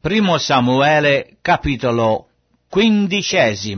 Primo Samuele, capitolo 15.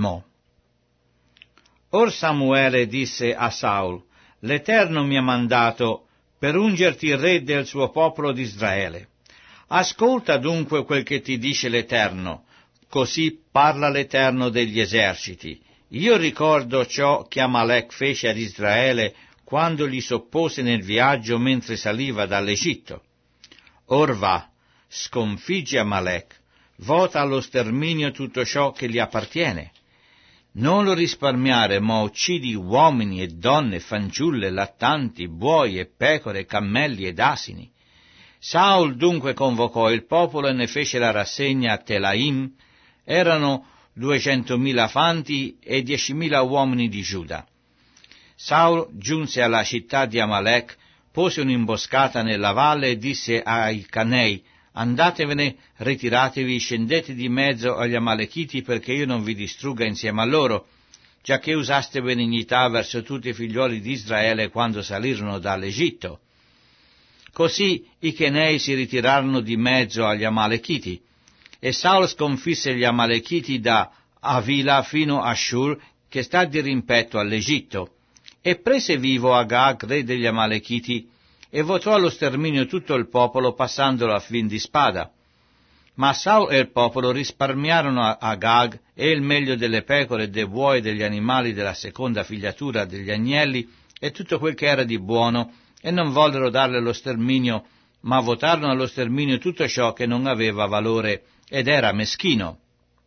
Or Samuele disse a Saul: L'Eterno mi ha mandato per ungerti re del suo popolo d'Israele. Ascolta dunque quel che ti dice l'Eterno. Così parla l'Eterno degli eserciti. Io ricordo ciò che Amalek fece ad Israele quando gli s'oppose nel viaggio mentre saliva dall'Egitto. Or va, sconfigge Amalek, vota allo sterminio tutto ciò che gli appartiene. Non lo risparmiare, ma uccidi uomini e donne, fanciulle, lattanti, buoi e pecore, cammelli ed asini. Saul dunque convocò il popolo e ne fece la rassegna a Telaim. Erano 200.000 fanti e 10.000 uomini di Giuda. Saul giunse alla città di Amalek, pose un'imboscata nella valle e disse ai Canei: Andatevene, ritiratevi, scendete di mezzo agli Amalechiti perché io non vi distrugga insieme a loro, giacché usaste benignità verso tutti i figlioli di Israele quando salirono dall'Egitto. Così i Chenei si ritirarono di mezzo agli Amalechiti, e Saul sconfisse gli Amalechiti da Avila fino a Shur, che sta di rimpetto all'Egitto, e prese vivo Agag, re degli Amalechiti, e votò allo sterminio tutto il popolo, passandolo a fin di spada. Ma Saul e il popolo risparmiarono Agag e il meglio delle pecore, dei buoi e degli animali della seconda figliatura degli agnelli, e tutto quel che era di buono, e non vollero darle allo sterminio, ma votarono allo sterminio tutto ciò che non aveva valore ed era meschino.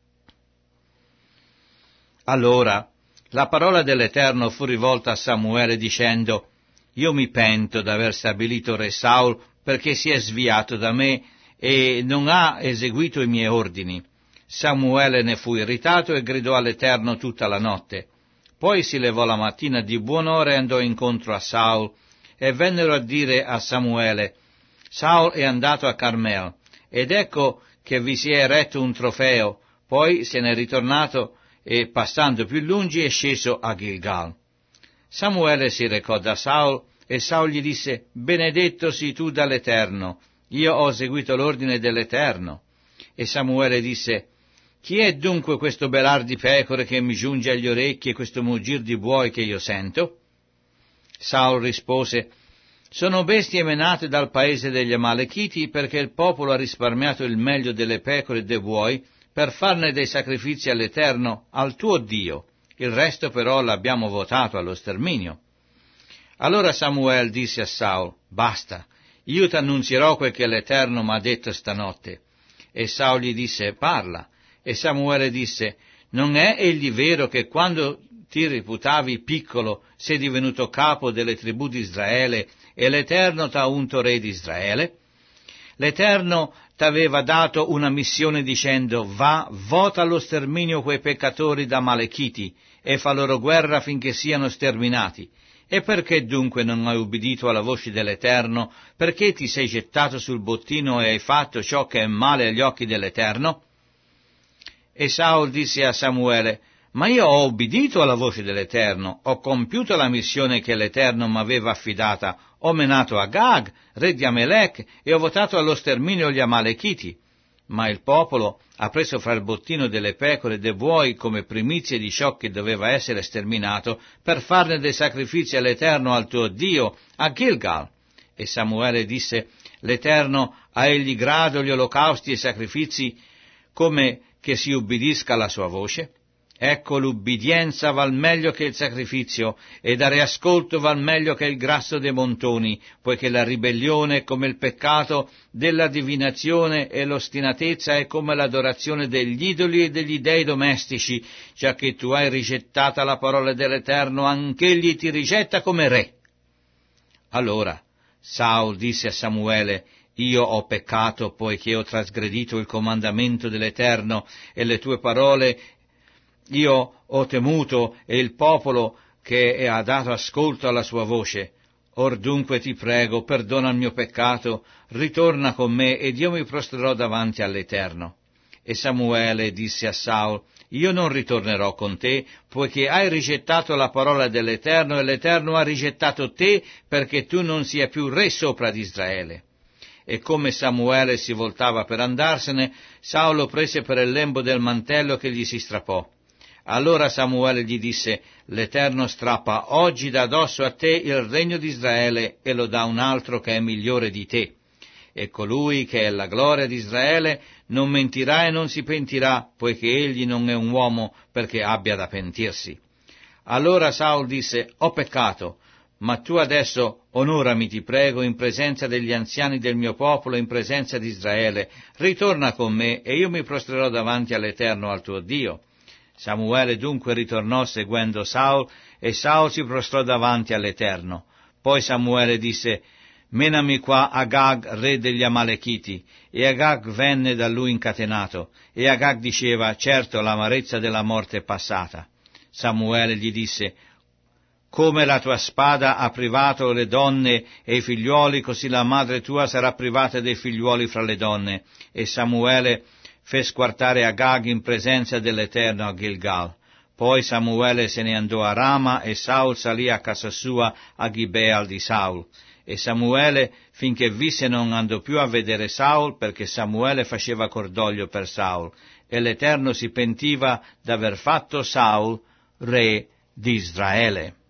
Allora la parola dell'Eterno fu rivolta a Samuele dicendo: Io mi pento d'aver stabilito re Saul, perché si è sviato da me e non ha eseguito i miei ordini. Samuele ne fu irritato e gridò all'Eterno tutta la notte. Poi si levò la mattina di buon'ora e andò incontro a Saul, e vennero a dire a Samuele: Saul è andato a Carmel, ed ecco che vi si è eretto un trofeo. Poi se n'è ritornato e, passando più lungi, è sceso a Gilgal. Samuele si recò da Saul, e Saul gli disse: Benedetto sii tu dall'Eterno, io ho eseguito l'ordine dell'Eterno. E Samuele disse: Chi è dunque questo belar di pecore che mi giunge agli orecchi e questo muggir di buoi che io sento? Saul rispose: Sono bestie menate dal paese degli Amalechiti, perché il popolo ha risparmiato il meglio delle pecore e dei buoi per farne dei sacrifici all'Eterno, al tuo Dio. Il resto però l'abbiamo votato allo sterminio. Allora Samuele disse a Saul: Basta, io t'annunzierò quel che l'Eterno m'ha detto stanotte. E Saul gli disse: Parla. E Samuele disse: Non è egli vero che quando ti reputavi piccolo sei divenuto capo delle tribù di Israele e l'Eterno t'ha unto re di Israele? L'Eterno t'aveva dato una missione dicendo: Va, vota allo sterminio quei peccatori da Amalechiti e fa loro guerra finché siano sterminati. E perché dunque non hai ubbidito alla voce dell'Eterno? Perché ti sei gettato sul bottino e hai fatto ciò che è male agli occhi dell'Eterno? E Saul disse a Samuele: Ma io ho ubbidito alla voce dell'Eterno, ho compiuto la missione che l'Eterno m'aveva affidata, ho menato Agag, re di Amalek, e ho votato allo sterminio gli Amalechiti. Ma il popolo ha preso fra il bottino delle pecore e dei buoi come primizie di ciò che doveva essere sterminato, per farne dei sacrifici all'Eterno, al tuo Dio, a Gilgal. E Samuele disse: L'Eterno ha egli grado gli olocausti e i sacrifici come che si ubbidisca alla sua voce? Ecco, l'ubbidienza val meglio che il sacrificio, e dare ascolto val meglio che il grasso dei montoni, poiché la ribellione è come il peccato della divinazione e l'ostinatezza è come l'adorazione degli idoli e degli dei domestici, giacché tu hai rigettata la parola dell'Eterno, anch'egli ti rigetta come re. Allora Saul disse a Samuele: Io ho peccato, poiché ho trasgredito il comandamento dell'Eterno e le tue parole. Io ho temuto, e il popolo che ha dato ascolto alla sua voce. Or dunque ti prego, perdona il mio peccato, ritorna con me, ed io mi prostrerò davanti all'Eterno. E Samuele disse a Saul: Io non ritornerò con te, poiché hai rigettato la parola dell'Eterno, e l'Eterno ha rigettato te, perché tu non sia più re sopra di Israele. E come Samuele si voltava per andarsene, Saul lo prese per il lembo del mantello che gli si strappò. Allora Samuele gli disse: «L'Eterno strappa oggi da dosso a te il regno di Israele e lo dà un altro che è migliore di te. E colui che è la gloria di Israele non mentirà e non si pentirà, poiché egli non è un uomo perché abbia da pentirsi». Allora Saul disse: «Ho peccato, ma tu adesso onorami, ti prego, in presenza degli anziani del mio popolo, in presenza di Israele. Ritorna con me e io mi prostrerò davanti all'Eterno, al tuo Dio». Samuele dunque ritornò seguendo Saul, e Saul si prostrò davanti all'Eterno. Poi Samuele disse: «Menami qua Agag, re degli Amalechiti». E Agag venne da lui incatenato, e Agag diceva: «Certo, l'amarezza della morte è passata». Samuele gli disse: «Come la tua spada ha privato le donne e i figliuoli, così la madre tua sarà privata dei figliuoli fra le donne». E Samuele fe squartare Agag in presenza dell'Eterno a Gilgal. Poi Samuele se ne andò a Rama, e Saul salì a casa sua a Gibeal di Saul. E Samuele, finché visse, non andò più a vedere Saul, perché Samuele faceva cordoglio per Saul, e l'Eterno si pentiva d'aver fatto Saul re di Israele.